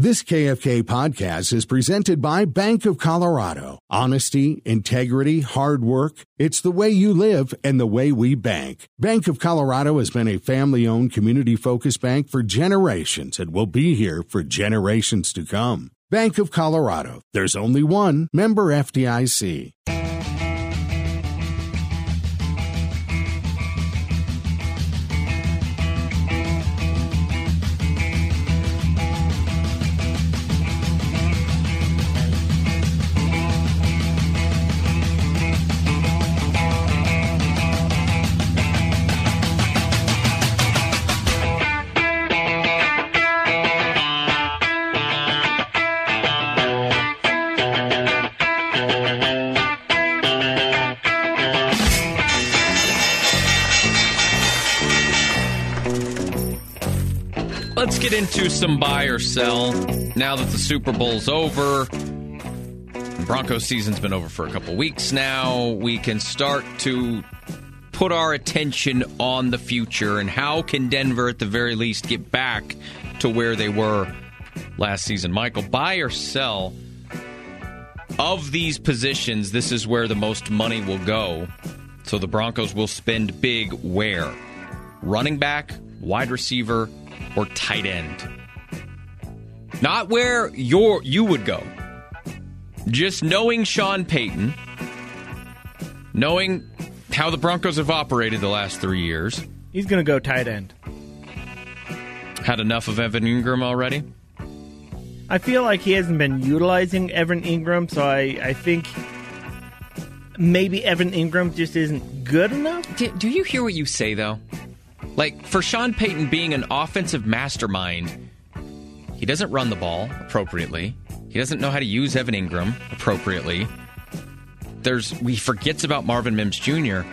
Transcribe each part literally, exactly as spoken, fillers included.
This K F K podcast is presented by Bank of Colorado. Honesty, integrity, hard work. It's the way you live and the way we bank. Bank of Colorado has been a family-owned, community-focused bank for generations and will be here for generations to come. Bank of Colorado. There's only one. Member F D I C. Let's get into some buy or sell now that the Super Bowl's over. The Broncos season's been over for a couple weeks now. We can start to put our attention on the future and how can Denver at the very least get back to where they were last season. Michael, buy or sell? Of these positions, this is where the most money will go. So the Broncos will spend big where? Running back, wide receiver, or tight end. Not where you're, you would go. Just knowing Sean Payton, knowing how the Broncos have operated the last three years. He's going to go tight end. Had enough of Evan Ingram already? I feel like he hasn't been utilizing Evan Ingram, so I, I think maybe Evan Ingram just isn't good enough. Do, do you hear what you say, though? Like, for Sean Payton being an offensive mastermind, he doesn't run the ball appropriately. He doesn't know how to use Evan Ingram appropriately. There's he forgets about Marvin Mims Junior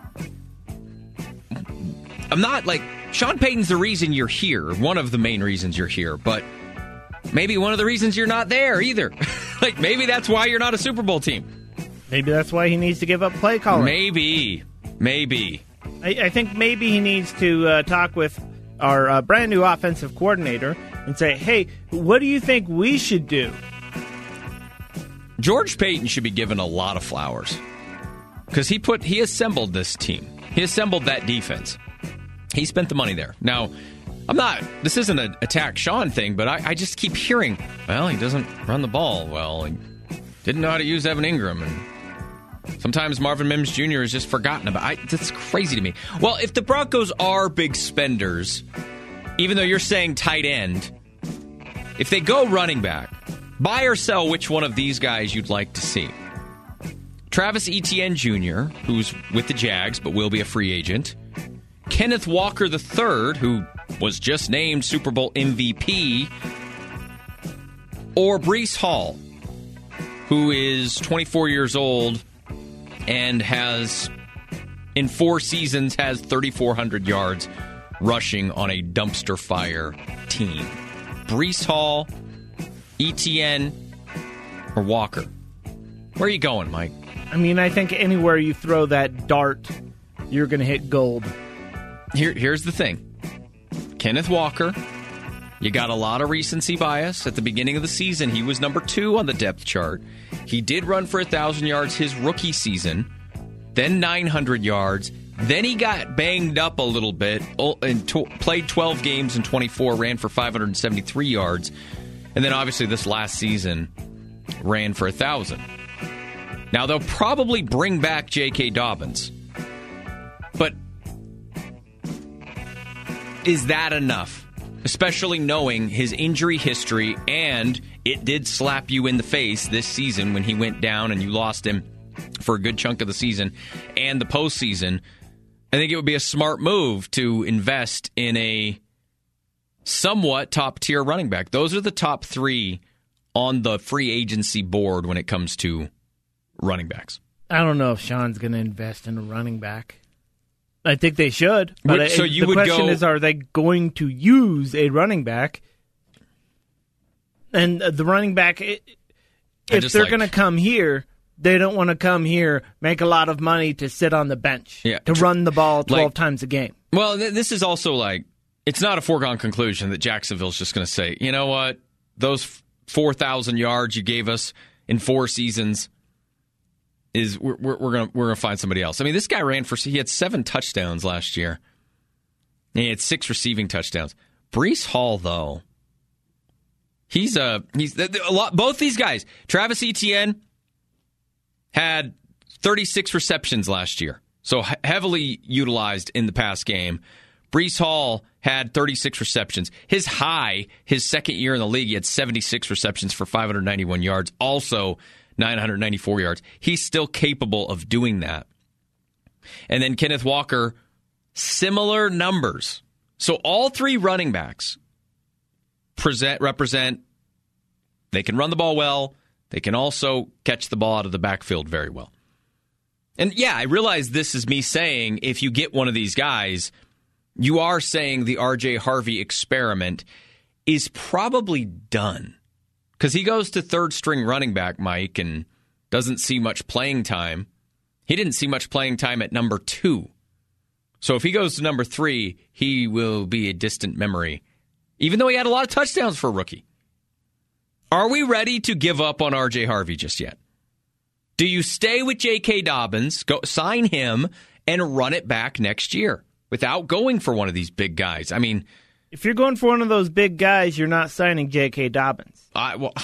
I'm not, like, Sean Payton's the reason you're here, one of the main reasons you're here, but maybe one of the reasons you're not there either. Like, maybe that's why you're not a Super Bowl team. Maybe that's why he needs to give up play calling. Maybe. Maybe. I, I think maybe he needs to uh, talk with our uh, brand new offensive coordinator and say, hey, what do you think we should do? George Payton should be given a lot of flowers because he put he assembled this team. He assembled that defense. He spent the money there. Now, I'm not, this isn't an attack Sean thing, but I, I just keep hearing, well, he doesn't run the ball well. He didn't know how to use Evan Ingram, and sometimes Marvin Mims Junior is just forgotten about. I, that's crazy to me. Well, if the Broncos are big spenders, even though you're saying tight end, if they go running back, buy or sell which one of these guys you'd like to see. Travis Etienne Junior, who's with the Jags but will be a free agent. Kenneth Walker the third, who was just named Super Bowl M V P. Or Breece Hall, who is twenty-four years old and has, in four seasons, has thirty-four hundred yards rushing on a dumpster fire team. Breece Hall, Etienne, or Walker? Where are you going, Mike? I mean, I think anywhere you throw that dart, you're going to hit gold. Here, here's the thing. Kenneth Walker, you got a lot of recency bias. At the beginning of the season, he was number two on the depth chart. He did run for one thousand yards his rookie season, then nine hundred yards. Then he got banged up a little bit and t- played twelve games and twenty-four, ran for five hundred seventy-three yards. And then obviously this last season ran for one thousand. Now, they'll probably bring back J K. Dobbins. But is that enough? Especially knowing his injury history, and it did slap you in the face this season when he went down and you lost him for a good chunk of the season and the postseason. I think it would be a smart move to invest in a somewhat top-tier running back. Those are the top three on the free agency board when it comes to running backs. I don't know if Sean's going to invest in a running back. I think they should. But Which, so I, you the would question go, is, are they going to use a running back? And the running back, if they're like, going to come here, they don't want to come here, make a lot of money to sit on the bench, yeah, to tr- run the ball twelve like, times a game. Well, th- this is also like, it's not a foregone conclusion that Jacksonville's just going to say, you know what, those four thousand yards you gave us in four seasons is we're, we're, we're going we're gonna find somebody else. I mean, this guy ran for, he had seven touchdowns last year. And he had six receiving touchdowns. Breece Hall, though, he's a, he's a lot, both these guys, Travis Etienne had thirty-six receptions last year. So heavily utilized in the past game. Breece Hall had thirty-six receptions. His high, his second year in the league, he had seventy-six receptions for five hundred ninety-one yards, also nine hundred ninety-four yards. He's still capable of doing that. And then Kenneth Walker, similar numbers. So all three running backs present represent, they can run the ball well. They can also catch the ball out of the backfield very well. And yeah, I realize this is me saying if you get one of these guys, you are saying the R J Harvey experiment is probably done. Because he goes to third string running back, Mike, and doesn't see much playing time. He didn't see much playing time at number two. So if he goes to number three, he will be a distant memory, even though he had a lot of touchdowns for a rookie. Are we ready to give up on R J Harvey just yet? Do you stay with J K. Dobbins, go sign him, and run it back next year without going for one of these big guys? I mean, if you're going for one of those big guys, you're not signing J K. Dobbins. I, well,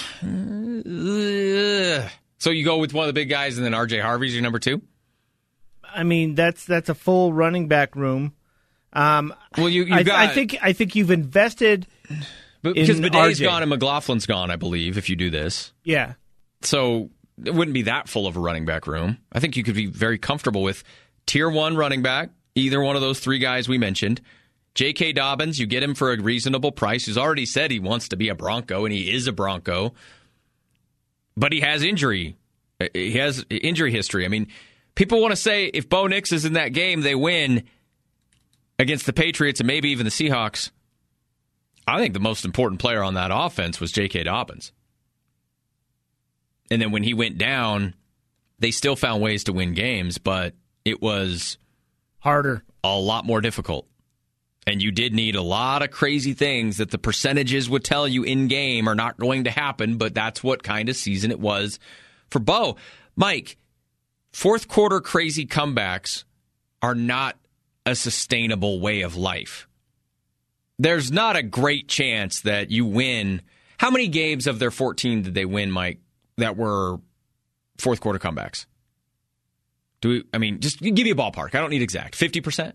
uh, so you go with one of the big guys, and then R J Harvey's your number two? I mean, that's that's a full running back room. Um, well, you I, got, I think I think you've invested. But because Bidet's R J. gone and McLaughlin's gone, I believe, if you do this. Yeah. So it wouldn't be that full of a running back room. I think you could be very comfortable with tier one running back, either one of those three guys we mentioned. J K. Dobbins, you get him for a reasonable price. He's already said he wants to be a Bronco, and he is a Bronco. But he has injury. He has injury history. I mean, people want to say if Bo Nix is in that game, they win against the Patriots and maybe even the Seahawks. I think the most important player on that offense was J K. Dobbins. And then when he went down, they still found ways to win games, but it was harder, a lot more difficult. And you did need a lot of crazy things that the percentages would tell you in game are not going to happen, but that's what kind of season it was for Bo. Mike, fourth quarter crazy comebacks are not a sustainable way of life. There's not a great chance that you win. How many games of their fourteen did they win, Mike, that were fourth quarter comebacks? Do we, I mean, just give me a ballpark. I don't need exact. fifty percent?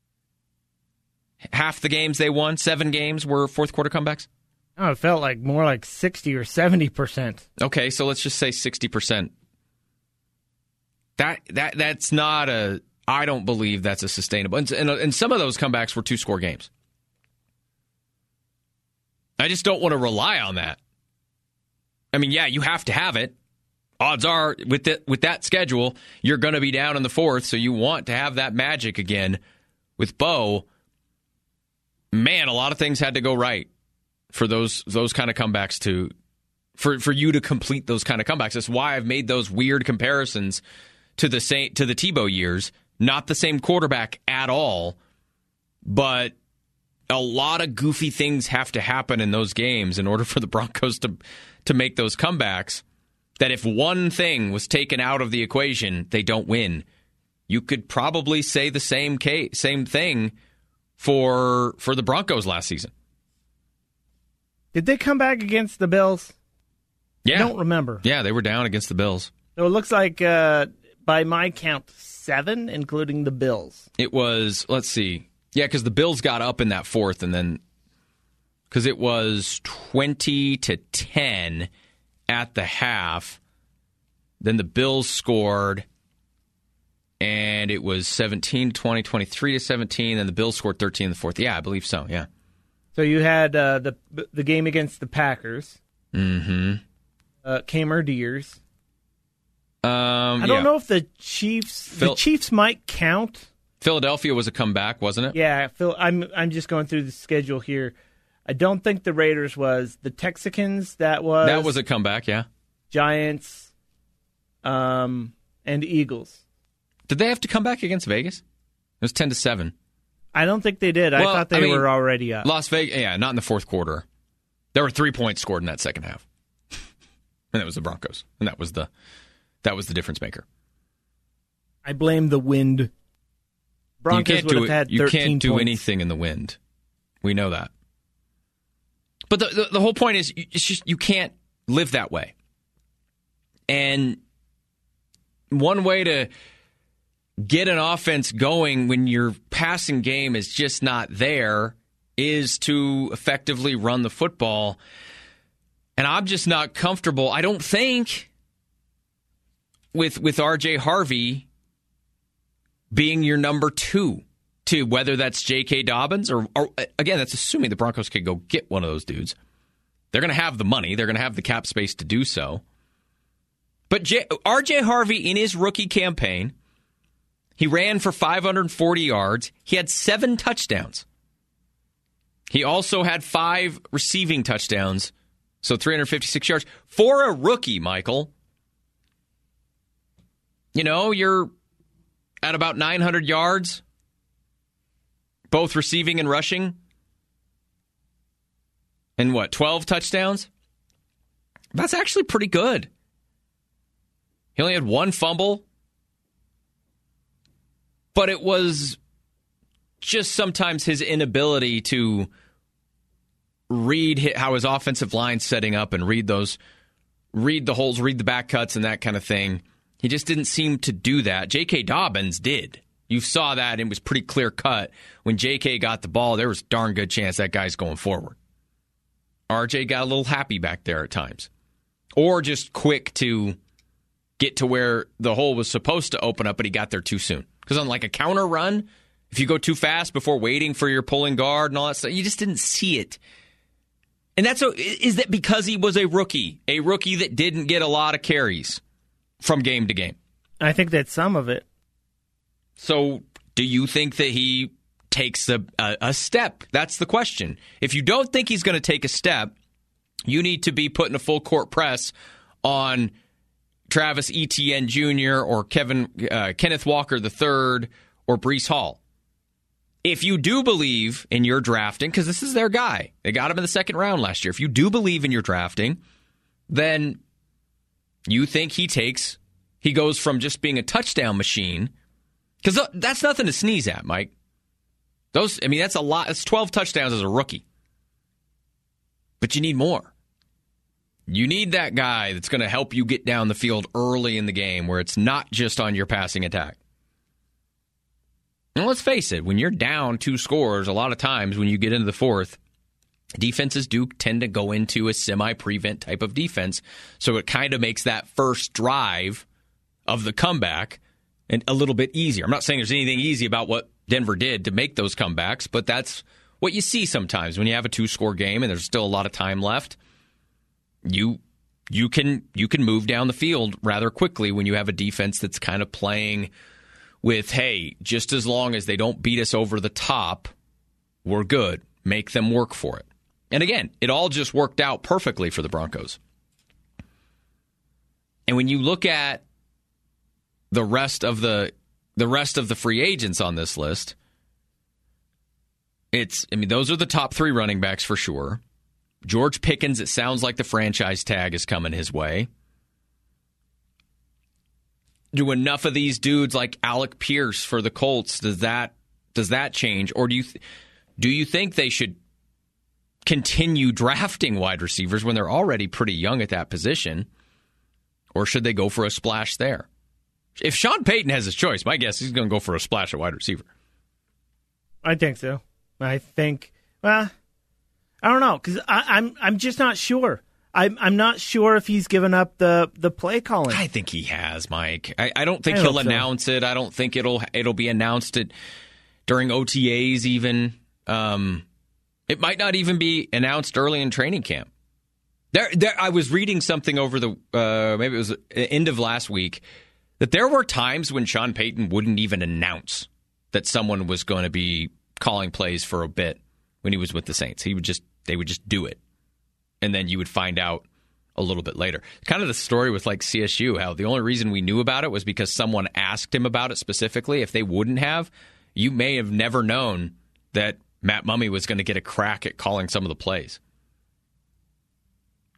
Half the games they won, seven games, were fourth quarter comebacks? Oh, it felt like more like sixty or seventy percent. Okay, so let's just say sixty percent. That that that's not a, I don't believe that's a sustainable. And, and, and some of those comebacks were two-score games. I just don't want to rely on that. I mean, yeah, you have to have it. Odds are, with the, with that schedule, you're going to be down in the fourth, so you want to have that magic again. With Bo, man, a lot of things had to go right for those those kind of comebacks to for for you to complete those kind of comebacks. That's why I've made those weird comparisons to the Saint to the Tebow years. Not the same quarterback at all, but a lot of goofy things have to happen in those games in order for the Broncos to to make those comebacks. That if one thing was taken out of the equation, they don't win. You could probably say the same case, same thing for for the Broncos last season. Did they come back against the Bills? Yeah. I don't remember. Yeah, they were down against the Bills. So it looks like, uh, by my count, seven, including the Bills. It was, let's see. Yeah, because the Bills got up in that fourth, and then, because it was twenty to ten at the half. Then the Bills scored, and it was seventeen to twenty, twenty-three to seventeen, and the Bills scored thirteen in the fourth. Yeah, I believe so, yeah. So you had uh, the the game against the Packers. Mm-hmm. Uh, Camerdiers. Um, I don't yeah. know if the Chiefs Phil- the Chiefs might count. Philadelphia was a comeback, wasn't it? Yeah, Phil. I'm I'm just going through the schedule here. I don't think the Raiders was. The Texicans, that was. That was a comeback, yeah. Giants, um, and Eagles. Did they have to come back against Vegas? It was ten to seven. I don't think they did. I Well, thought they I mean, were already up. Las Vegas, yeah, not in the fourth quarter. There were three points scored in that second half. And that was the Broncos. And that was the that was the difference maker. I blame the wind. Broncos you can't would do have had it. You thirteen can't do points. anything in the wind. We know that. But the, the the whole point is, it's just you can't live that way. And one way to get an offense going when your passing game is just not there is to effectively run the football. And I'm just not comfortable, I don't think, with with R J Harvey being your number two, to whether that's J K. Dobbins or, or again, that's assuming the Broncos could go get one of those dudes. They're going to have the money. They're going to have the cap space to do so. But J- R J Harvey, in his rookie campaign, he ran for five hundred forty yards. He had seven touchdowns. He also had five receiving touchdowns, so three hundred fifty-six yards. For a rookie, Michael, you know, you're at about nine hundred yards, both receiving and rushing. And what, twelve touchdowns? That's actually pretty good. He only had one fumble, but it was just sometimes his inability to read how his offensive line's setting up and read those, read the holes, read the back cuts and that kind of thing. He just didn't seem to do that. J K. Dobbins did. You saw that, and it was pretty clear cut. When J K got the ball, there was a darn good chance that guy's going forward. R J got a little happy back there at times. Or just quick to get to where the hole was supposed to open up, but he got there too soon. Because on like a counter run, if you go too fast before waiting for your pulling guard and all that stuff, you just didn't see it. And that's a, is that because he was a rookie, a rookie that didn't get a lot of carries from game to game? I think that's some of it. So do you think that he takes a, a, a step? That's the question. If you don't think he's going to take a step, you need to be putting a full court press on Travis Etienne Junior or Kevin uh, Kenneth Walker the third or Breece Hall. If you do believe in your drafting, because this is their guy, they got him in the second round last year. If you do believe in your drafting, then you think he takes, he goes from just being a touchdown machine, because that's nothing to sneeze at, Mike. Those, I mean, that's a lot. It's twelve touchdowns as a rookie. But you need more. You need that guy that's going to help you get down the field early in the game where it's not just on your passing attack. And let's face it, when you're down two scores, a lot of times when you get into the fourth, defenses do tend to go into a semi-prevent type of defense. So it kind of makes that first drive of the comeback and a little bit easier. I'm not saying there's anything easy about what Denver did to make those comebacks, but that's what you see sometimes when you have a two-score game and there's still a lot of time left. You you can you can move down the field rather quickly when you have a defense that's kind of playing with, hey, just as long as they don't beat us over the top, we're good. Make them work for it. And again, it all just worked out perfectly for the Broncos. And when you look at the rest of the the rest of the free agents on this list, it's I mean, those are the top three running backs for sure. George Pickens, it sounds like the franchise tag is coming his way. Do enough of these dudes like Alec Pierce for the Colts, does that does that change? Or do you th- do you think they should continue drafting wide receivers when they're already pretty young at that position? Or should they go for a splash there? If Sean Payton has his choice, my guess is he's going to go for a splash at wide receiver. I think so. I think, well, I don't know, because I'm I'm just not sure. I'm I'm not sure if he's given up the, the play calling. I think he has, Mike. I, I don't think I he'll so. announce it. I don't think it'll it'll be announced at, during O T As even. Um, it might not even be announced early in training camp. There, there. I was reading something over the uh, maybe it was the end of last week that there were times when Sean Payton wouldn't even announce that someone was going to be calling plays for a bit when he was with the Saints. He would just they would just do it. And then you would find out a little bit later. Kind of the story with like C S U, how the only reason we knew about it was because someone asked him about it specifically. If they wouldn't have, you may have never known that Matt Mumme was going to get a crack at calling some of the plays.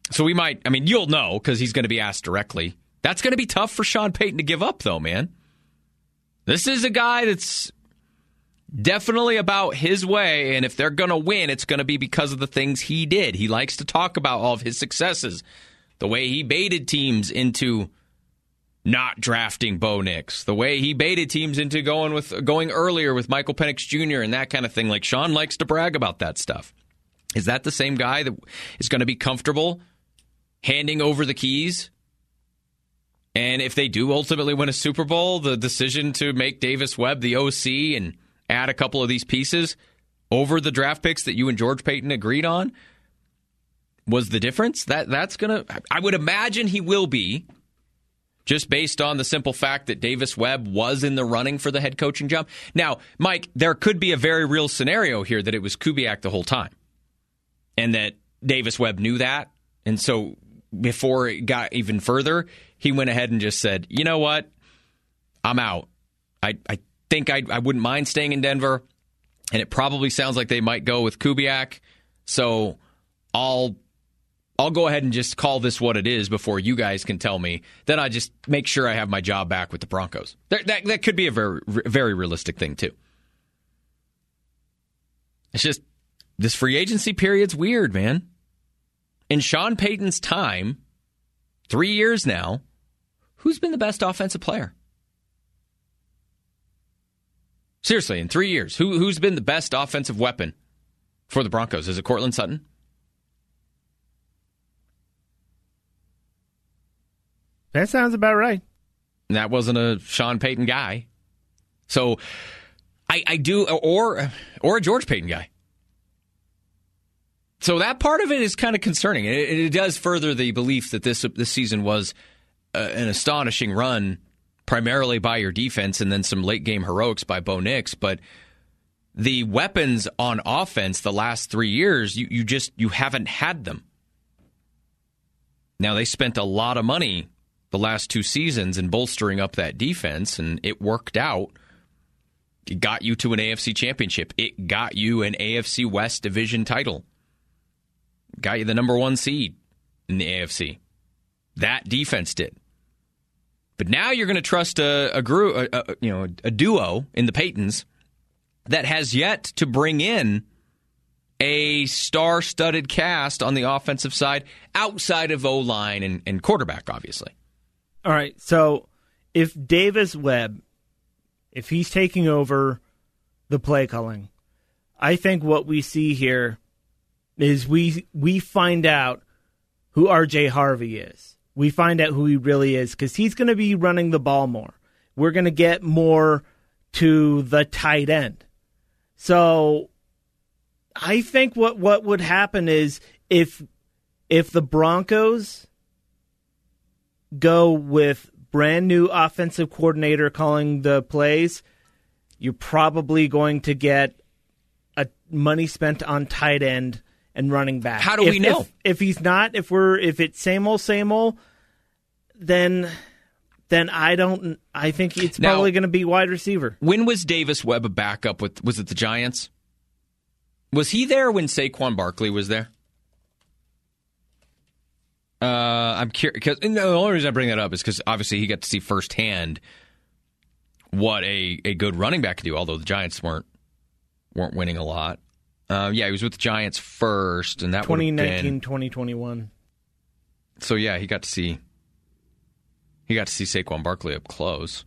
So we might, I mean, you'll know because he's going to be asked directly. That's going to be tough for Sean Payton to give up, though, man. This is a guy that's definitely about his way, and if they're going to win, it's going to be because of the things he did. He likes to talk about all of his successes, the way he baited teams into not drafting Bo Nix, the way he baited teams into going with going earlier with Michael Penix Junior and that kind of thing. Like, Sean likes to brag about that stuff. Is that the same guy that is going to be comfortable handing over the keys? And if they do ultimately win a Super Bowl, the decision to make Davis Webb the O C and add a couple of these pieces over the draft picks that you and George Paton agreed on was the difference? That that's going to, I would imagine he will be, just based on the simple fact that Davis Webb was in the running for the head coaching job. Now, Mike, there could be a very real scenario here that it was Kubiak the whole time, and that Davis Webb knew that, and so before it got even further, he went ahead and just said, you know what, I'm out. I, I think I, I wouldn't mind staying in Denver, and it probably sounds like they might go with Kubiak, so I'll I'll go ahead and just call this what it is before you guys can tell me. Then I just make sure I have my job back with the Broncos. That, that, that could be a very, very realistic thing, too. It's just, this free agency period's weird, man. In Sean Payton's time, three years now, who's been the best offensive player? Seriously, in three years, who, who's been the best offensive weapon for the Broncos? Is it Courtland Sutton? That sounds about right. And that wasn't a Sean Payton guy. So I, I do, or or a George Payton guy. So that part of it is kind of concerning. It, it does further the belief that this this season was uh, an astonishing run, primarily by your defense and then some late game heroics by Bo Nix. But the weapons on offense the last three years, you, you just you haven't had them. Now, they spent a lot of money the last two seasons in bolstering up that defense, and it worked out. It got you to an A F C championship. It got you an A F C West division title. Got you the number one seed in the A F C. That defense did. But now you're going to trust a, a, group, a, a you know a duo in the Paytons that has yet to bring in a star-studded cast on the offensive side outside of O-line and, and quarterback, obviously. All right, so if Davis Webb, if he's taking over the play calling, I think what we see here is we we find out who R J Harvey is. We find out who he really is because he's going to be running the ball more. We're going to get more to the tight end. So I think what, what would happen is if if the Broncos go with brand new offensive coordinator calling the plays, you're probably going to get a money spent on tight end and running back. How do if, we know? If, if he's not, if we're if it's same old, same old, then then I don't. I think it's Now, probably going to be wide receiver. When was Davis Webb a backup with? Was it the Giants? Was he there when Saquon Barkley was there? Uh, I'm curious because the only reason I bring that up is because obviously he got to see firsthand what a, a good running back can do. Although the Giants weren't weren't winning a lot. Uh, yeah, he was with the Giants first, and that twenty would have been twenty twenty-one. So yeah, he got to see he got to see Saquon Barkley up close.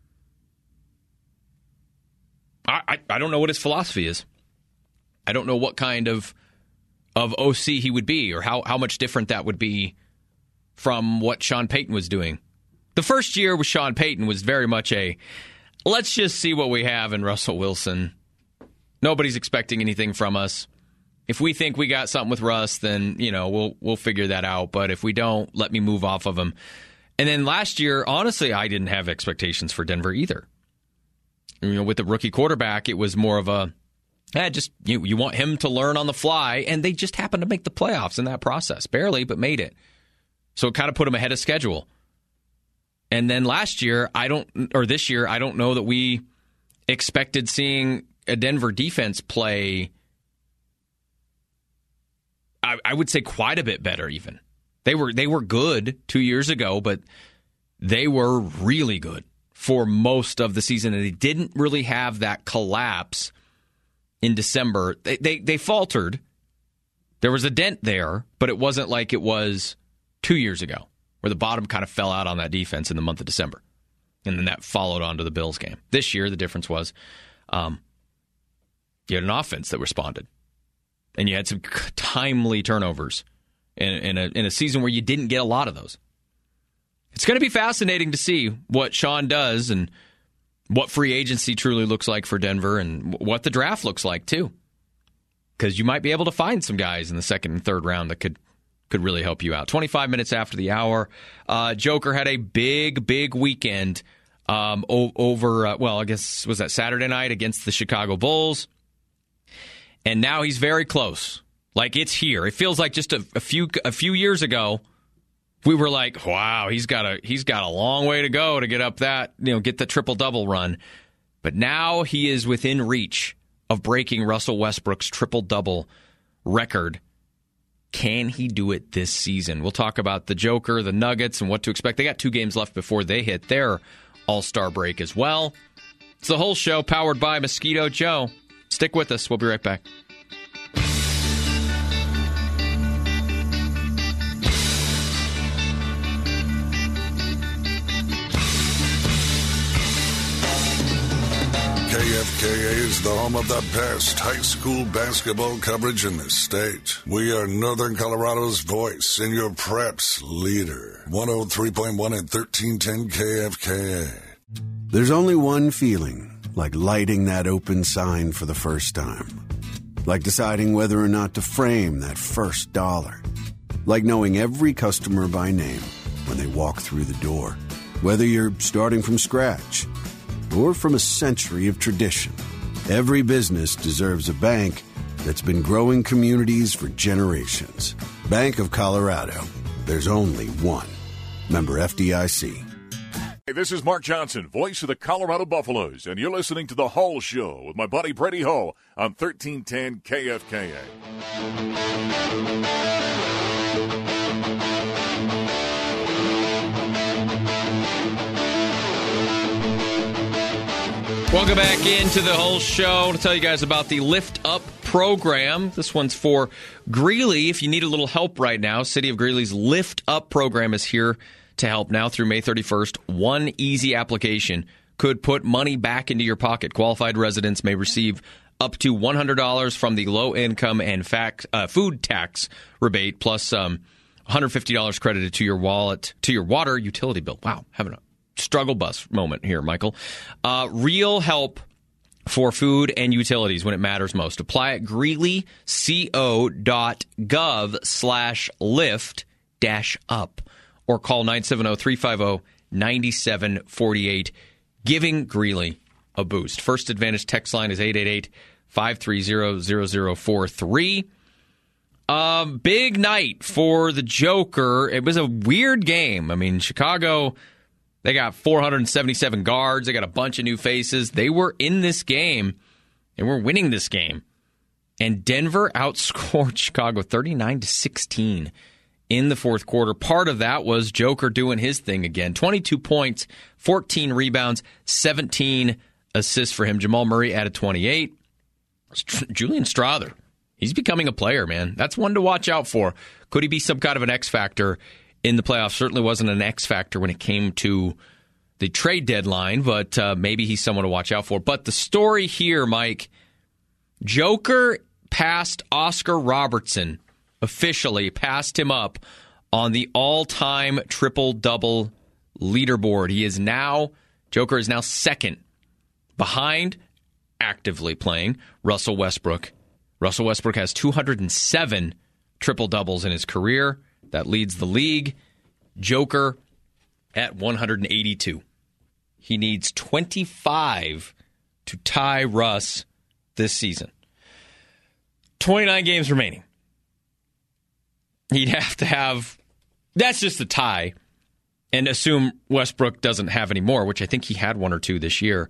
I, I I don't know what his philosophy is. I don't know what kind of of O C he would be, or how, how much different that would be from what Sean Payton was doing. The first year with Sean Payton was very much a, let's just see what we have in Russell Wilson. Nobody's expecting anything from us. If we think we got something with Russ, then, you know, we'll we'll figure that out. But if we don't, let me move off of him. And then last year, honestly, I didn't have expectations for Denver either. You know, with the rookie quarterback, it was more of a, Yeah, just you, you want him to learn on the fly, and they just happened to make the playoffs in that process. Barely, but made it. So it kind of put them ahead of schedule. And then last year, I don't, or this year, I don't know that we expected seeing a Denver defense play, I, I would say quite a bit better even They were they were good two years ago, but they were really good for most of the season, and they didn't really have that collapse in December. They, they they faltered. There was a dent there, but it wasn't like it was two years ago, where the bottom kind of fell out on that defense in the month of December. And then that followed on to the Bills game. This year, the difference was um, you had an offense that responded. And you had some timely turnovers in, in, a, in a season where you didn't get a lot of those. It's going to be fascinating to see what Sean does and what free agency truly looks like for Denver and what the draft looks like, too. Because you might be able to find some guys in the second and third round that could could really help you out. twenty-five minutes after the hour, uh, Joker had a big, big weekend um, o- over, uh, well, I guess, was that Saturday night against the Chicago Bulls? And now he's very close. Like, it's here. It feels like just a, a few a few years ago, we were like, wow, he's got a he's got a long way to go to get up that, you know, get the triple-double run. But now he is within reach of breaking Russell Westbrook's triple-double record. Can he do it this season? We'll talk about the Joker, the Nuggets, and what to expect. They got two games left before they hit their All-Star break as well. It's the whole show powered by Mosquito Joe. Stick with us. We'll be right back. K F K A is the home of the best high school basketball coverage in the state. We are Northern Colorado's voice and your preps leader. one oh three point one and thirteen ten K F K A. There's only one feeling, like lighting that open sign for the first time. Like deciding whether or not to frame that first dollar. Like knowing every customer by name when they walk through the door. Whether you're starting from scratch or from a century of tradition, every business deserves a bank that's been growing communities for generations. Bank of Colorado. There's only one. Member F D I C. Hey, this is Mark Johnson, voice of the Colorado Buffaloes, and you're listening to The Hull Show with my buddy Brady Hull on thirteen ten K F K A. Welcome back into the whole show to tell you guys about the Lift Up program. This one's for Greeley. If you need a little help right now, City of Greeley's Lift Up program is here to help now through May thirty-first. One easy application could put money back into your pocket. Qualified residents may receive up to one hundred dollars from the low-income and fact, uh, food tax rebate, plus um, one hundred fifty dollars credited to your wallet, to your water utility bill. Wow, having a struggle bus moment here, Michael. Uh, real help for food and utilities when it matters most. Apply at greeley co dot gov slash lift dash up or call nine seven zero, three five zero, nine seven four eight. Giving Greeley a boost. First Advantage text line is eight eight eight, five three zero, zero zero four three. Um, big night for the Joker. It was a weird game. I mean, Chicago, they got four hundred seventy-seven guards. They got a bunch of new faces. They were in this game, and we're winning this game. And Denver outscored Chicago thirty-nine to sixteen in the fourth quarter. Part of that was Joker doing his thing again. twenty-two points, fourteen rebounds, seventeen assists for him. Jamal Murray added twenty-eight. Julian Strawther, he's becoming a player, man. That's one to watch out for. Could he be some kind of an X factor in the playoffs? Certainly wasn't an X factor when it came to the trade deadline, but uh, maybe he's someone to watch out for. But the story here, Mike, Joker passed Oscar Robertson, officially passed him up on the all-time triple-double leaderboard. He is now, Joker is now second behind, actively playing, Russell Westbrook. Russell Westbrook has two hundred seven triple-doubles in his career. That leads the league. Joker at one hundred eighty-two. He needs twenty-five to tie Russ this season. twenty-nine games remaining. He'd have to have, that's just the tie, and assume Westbrook doesn't have any more, which I think he had one or two this year.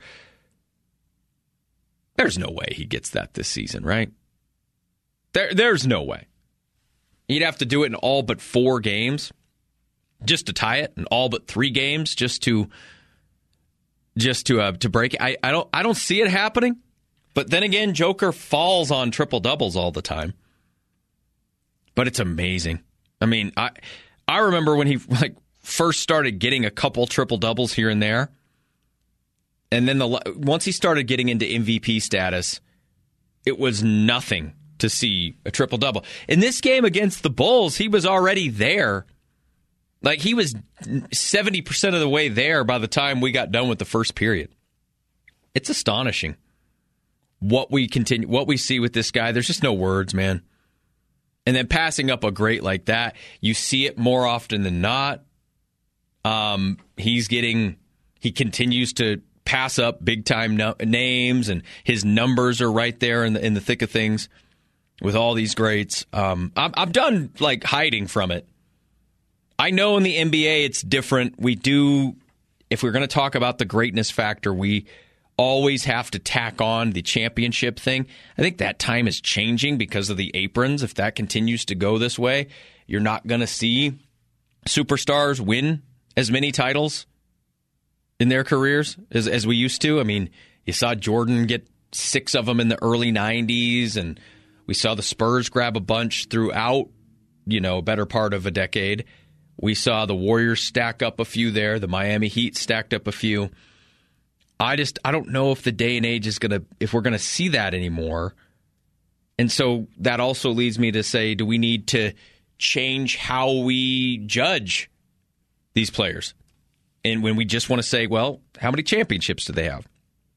There's no way he gets that this season, right? There, There's no way. He'd have to do it in all but four games just to tie it, and all but three games just to just to uh, to break it. I, I don't I don't see it happening. But then again, Joker falls on triple doubles all the time. But it's amazing. I mean, I I remember when he like first started getting a couple triple doubles here and there, and then the once he started getting into M V P status, it was nothing to see a triple double. In this game against the Bulls, he was already there. Like he was seventy percent of the way there by the time we got done with the first period. It's astonishing what we continue, what we see with this guy. There's just no words, man. And then passing up a great like that, you see it more often than not. Um, he's getting, he continues to pass up big time no, names, and his numbers are right there in the in the thick of things with all these greats. Um, I'm, I'm done like hiding from it. I know in the N B A it's different. We do, if we're going to talk about the greatness factor, we always have to tack on the championship thing. I think that time is changing because of the aprons. If that continues to go this way, you're not going to see superstars win as many titles in their careers as, as we used to. I mean, you saw Jordan get six of them in the early nineties, and we saw the Spurs grab a bunch throughout, you know, a better part of a decade. We saw the Warriors stack up a few there. The Miami Heat stacked up a few. I just, I don't know if the day and age is going to, if we're going to see that anymore. And so that also leads me to say, do we need to change how we judge these players? And when we just want to say, well, how many championships do they have?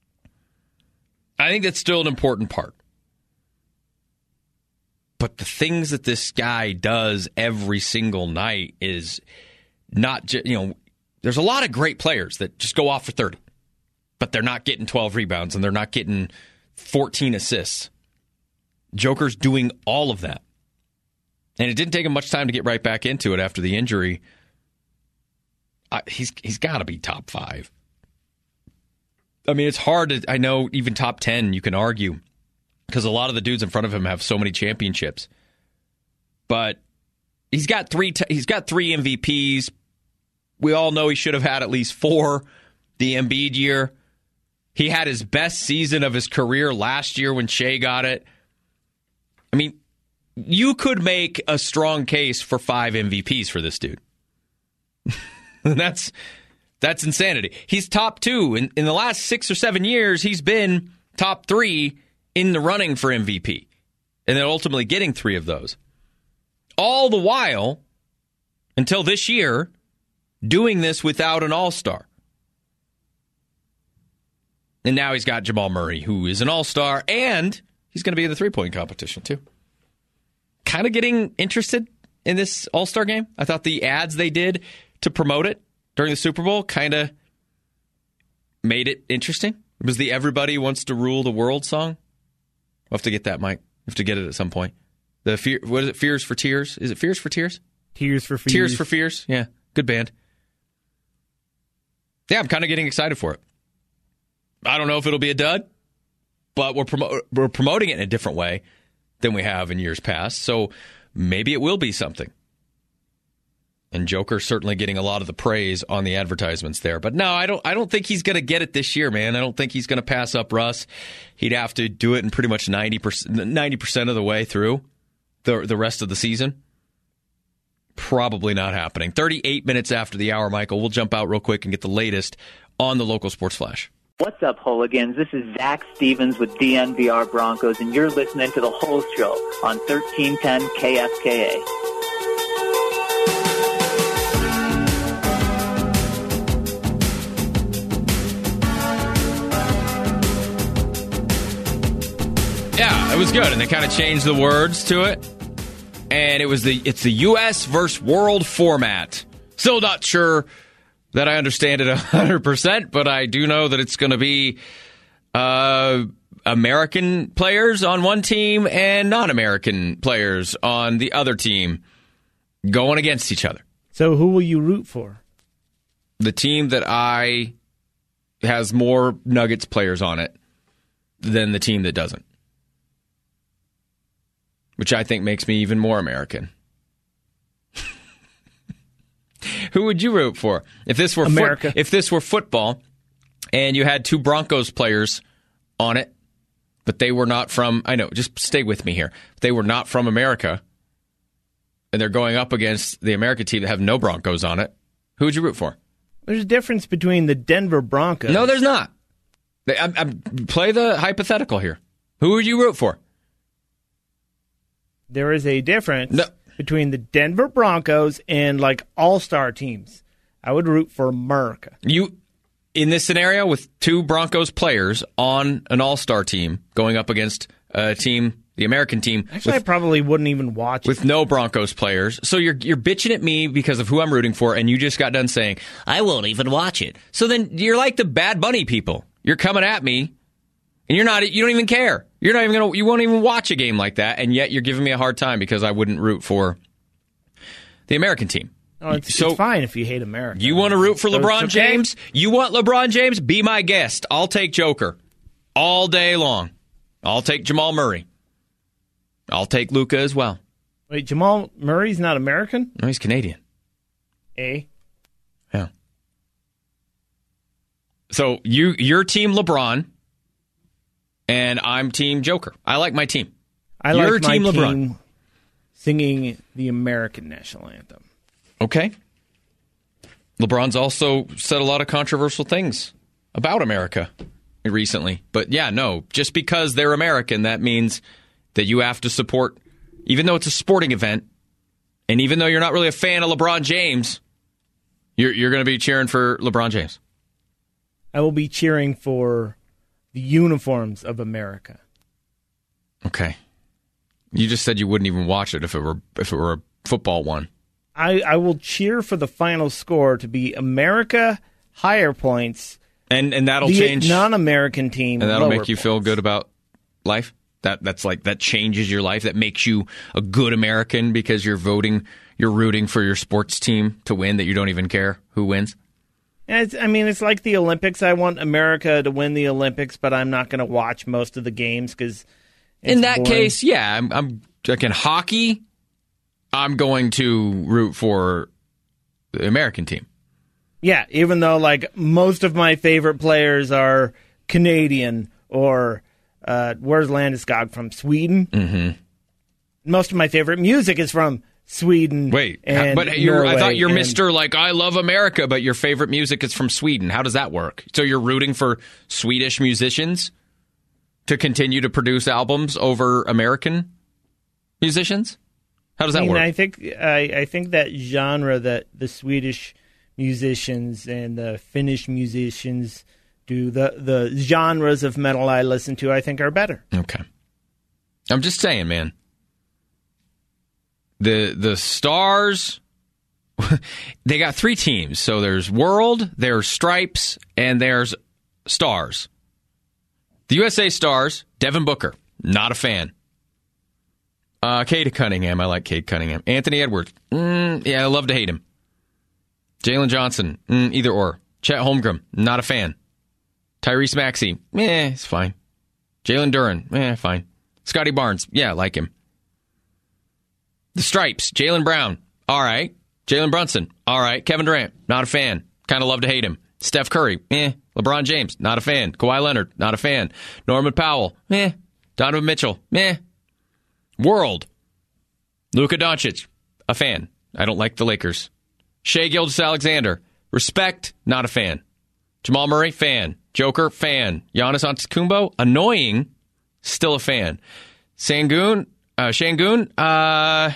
I think that's still an important part. But the things that this guy does every single night is not just, you know, there's a lot of great players that just go off for thirty, but they're not getting twelve rebounds and they're not getting fourteen assists. Joker's doing all of that. And it didn't take him much time to get right back into it after the injury. I, he's he's got to be top five. I mean, it's hard to, I know even top ten you can argue, because a lot of the dudes in front of him have so many championships. But he's got three t- he's got three M V Ps. We all know he should have had at least four the Embiid year. He had his best season of his career last year when Shea got it. I mean, you could make a strong case for five M V Ps for this dude. that's that's insanity. He's top two. In, in the last six or seven years, he's been top three in the running for M V P. And then ultimately getting three of those. All the while, until this year, doing this without an all-star. And now he's got Jamal Murray, who is an all-star, and he's going to be in the three-point competition, too. Kind of getting interested in this all-star game. I thought the ads they did to promote it during the Super Bowl kind of made it interesting. It was the Everybody Wants to Rule the World song. We'll have to get that, Mike. We'll have to get it at some point. The fear, what is it? Fears for Tears? Is it Fears for Tears? Tears for Fears. Tears for Fears. Yeah, good band. Yeah, I'm kind of getting excited for it. I don't know if it'll be a dud, but we're promo- we're promoting it in a different way than we have in years past. So maybe it will be something. And Joker's certainly getting a lot of the praise on the advertisements there. But no, I don't I don't think he's going to get it this year, man. I don't think he's going to pass up Russ. He'd have to do it in pretty much ninety percent, ninety percent of the way through the the rest of the season. Probably not happening. thirty-eight minutes after the hour, Michael. We'll jump out real quick and get the latest on the local sports flash. What's up, hooligans? This is Zach Stevens with D N V R Broncos, and you're listening to The Whole Show on thirteen ten K F K A. Yeah, it was good, and they kind of changed the words to it. And it was the it's the U S versus world format. Still not sure that I understand it one hundred percent, but I do know that it's going to be uh, American players on one team and non-American players on the other team going against each other. So who will you root for? The team that I has more Nuggets players on it than the team that doesn't. Which I think makes me even more American. Who would you root for if this were America? Foot, if this were football, and you had two Broncos players on it, but they were not from. I know. Just stay with me here. They were not from America, and they're going up against the American team that have no Broncos on it. Who would you root for? There's a difference between the Denver Broncos. No, there's not. I'm, I'm, play the hypothetical here. Who would you root for? There is a difference No. between the Denver Broncos and like all-star teams. I would root for America. You, in this scenario with two Broncos players on an all-star team going up against a team, the American team, Actually, with, I probably wouldn't even watch with it. no Broncos players. So you're you're bitching at me because of who I'm rooting for, and you just got done saying I won't even watch it. So then you're like the Bad Bunny people. You're coming at me, and you're not. You don't even care. You're not even gonna. You won't even watch a game like that, and yet you're giving me a hard time because I wouldn't root for the American team. Oh, it's, so it's fine if you hate America. You want to root for So LeBron it's okay? James? You want LeBron James? Be my guest. I'll take Joker all day long. I'll take Jamal Murray. I'll take Luka as well. Wait, Jamal Murray's not American? No, he's Canadian. Eh? Yeah. So you, you're team LeBron, and I'm team Joker. I like my team. I You're like my team LeBron. team singing the American national anthem. Okay. LeBron's also said a lot of controversial things about America recently. But yeah, no, just because they're American, that means that you have to support, even though it's a sporting event, and even though you're not really a fan of LeBron James, you're, you're going to be cheering for LeBron James. I will be cheering for the uniforms of America. Okay. You just said you wouldn't even watch it if it were if it were a football one. I, I will cheer for the final score to be America higher points, And and that'll the change non-American team and that'll lower make you points. feel good about life. That that's like that changes your life. That makes you a good American because you're voting, you're rooting for your sports team to win that you don't even care who wins. And it's, I mean, it's like the Olympics. I want America to win the Olympics, but I'm not going to watch most of the games because In that case, yeah, I'm, I'm like in hockey, I'm going to root for the American team. Yeah, even though like most of my favorite players are Canadian or uh, where's Landeskog from? Sweden. Mm-hmm. Most of my favorite music is from Sweden. Wait, and but you're, I thought Norway you're and- Mister like I love America, but your favorite music is from Sweden. How does that work? So you're rooting for Swedish musicians to continue to produce albums over American musicians? How does that I mean, work? I think I, I think that genre that the Swedish musicians and the Finnish musicians do, the the genres of metal I listen to, I think are better. Okay. I'm just saying, man. The the Stars, they got three teams. So there's World, there's Stripes, and there's Stars. The U S A Stars, Devin Booker, not a fan. Uh, Cade Cunningham, I like Cade Cunningham. Anthony Edwards, mm, yeah, I love to hate him. Jalen Johnson, mm, either or. Chet Holmgren, not a fan. Tyrese Maxey, eh, it's fine. Jalen Duren, eh, fine. Scotty Barnes, yeah, I like him. The Stripes, Jaylen Brown, all right. Jalen Brunson, all right. Kevin Durant, not a fan. Kind of love to hate him. Steph Curry, eh. LeBron James, not a fan. Kawhi Leonard, not a fan. Norman Powell, eh. Donovan Mitchell, eh. World, Luka Doncic, a fan. I don't like the Lakers. Shai Gilgeous-Alexander, respect, not a fan. Jamal Murray, fan. Joker, fan. Giannis Antetokounmpo, annoying, still a fan. Sangoon, uh, Shangoon, uh,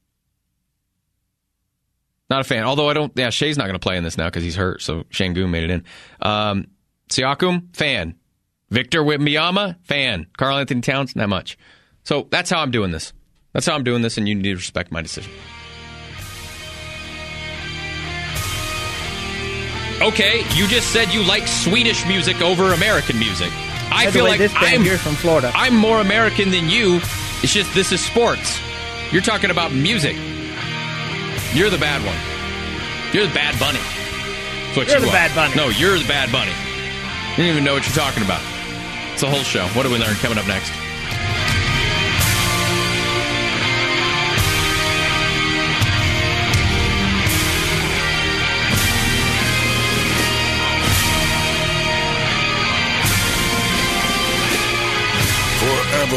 not a fan. Although I don't, yeah, Shai's not going to play in this now because he's hurt, so Shangoon made it in. Um, Siakam, fan. Victor Wembanyama, fan. Karl Anthony Towns, not much. So that's how I'm doing this. That's how I'm doing this, and you need to respect my decision. Okay, you just said you like Swedish music over American music. I By the feel way, like this band I'm here from Florida. I'm more American than you. It's just this is sports. You're talking about music. You're the bad one. You're the Bad Bunny. That's what You're you the are. Bad Bunny. No, you're the Bad Bunny. You don't even know what you're talking about. It's a whole show. What do we learn coming up next?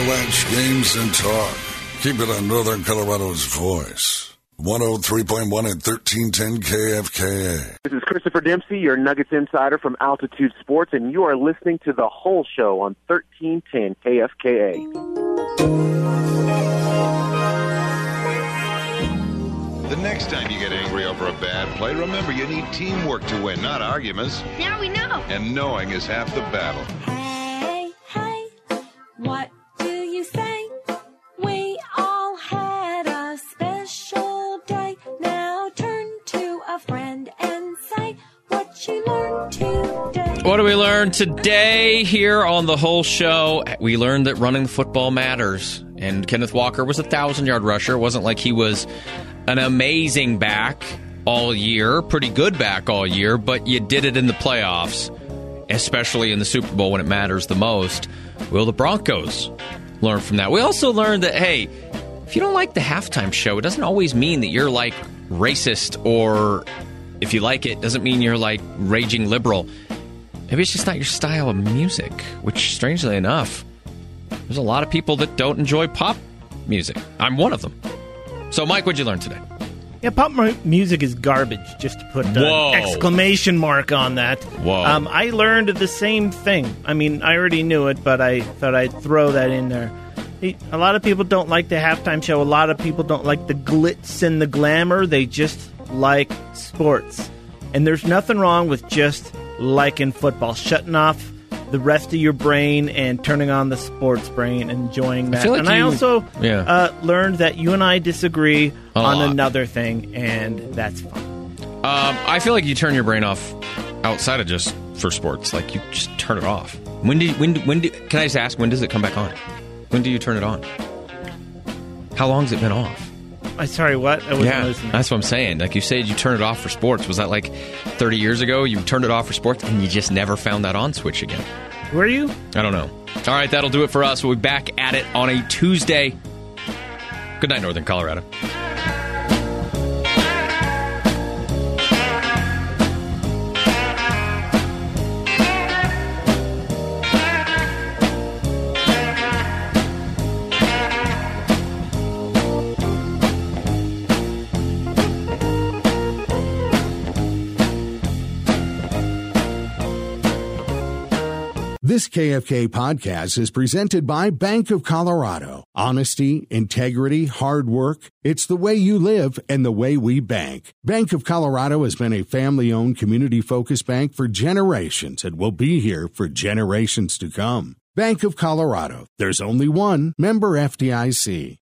Avalanche games and talk. Keep it on Northern Colorado's voice. one oh three point one and thirteen ten K F K A. This is Christopher Dempsey, your Nuggets insider from Altitude Sports, and you are listening to The Whole Show on thirteen ten K F K A. The next time you get angry over a bad play, remember you need teamwork to win, not arguments. Now we know. And knowing is half the battle. Hey, hey, what do you say? We all had a special day. Now turn to a friend and say what you learned today. What do we learn today here on The Whole Show? We learned that running the football matters. And Kenneth Walker was a thousand-yard rusher. It wasn't like he was an amazing back all year, pretty good back all year, but you did it in the playoffs, especially in the Super Bowl when it matters the most. Will the Broncos learn from that? We also learned that, hey, if you don't like the halftime show, it doesn't always mean that you're, like, racist, or if you like it, doesn't mean you're, like, raging liberal. Maybe it's just not your style of music, which, strangely enough, there's a lot of people that don't enjoy pop music. I'm one of them. So, Mike, what'd you learn today? Yeah, pop music is garbage, just to put an exclamation mark on that. Whoa. Um, I learned the same thing. I mean, I already knew it, but I thought I'd throw that in there. A lot of people don't like the halftime show. A lot of people don't like the glitz and the glamour. They just like sports. And there's nothing wrong with just liking football, shutting off the rest of your brain and turning on the sports brain, enjoying that. I feel like and you, I also yeah. uh, learned that you and I disagree A on lot. another thing, and that's fine. Um, I feel like you turn your brain off outside of just for sports. Like, you just turn it off. When do you, when do, when do, can I just ask, when does it come back on? When do you turn it on? How long has it been off? I'm sorry, what? I wasn't yeah, listening. that's what I'm saying. Like, you said you turned it off for sports. Was that like thirty years ago? You turned it off for sports and you just never found that on switch again? Were you? I don't know. All right, that'll do it for us. We'll be back at it on a Tuesday. Good night, Northern Colorado. This K F K podcast is presented by Bank of Colorado. Honesty, integrity, hard work. It's the way you live and the way we bank. Bank of Colorado has been a family-owned, community-focused bank for generations and will be here for generations to come. Bank of Colorado. There's only one. Member F D I C.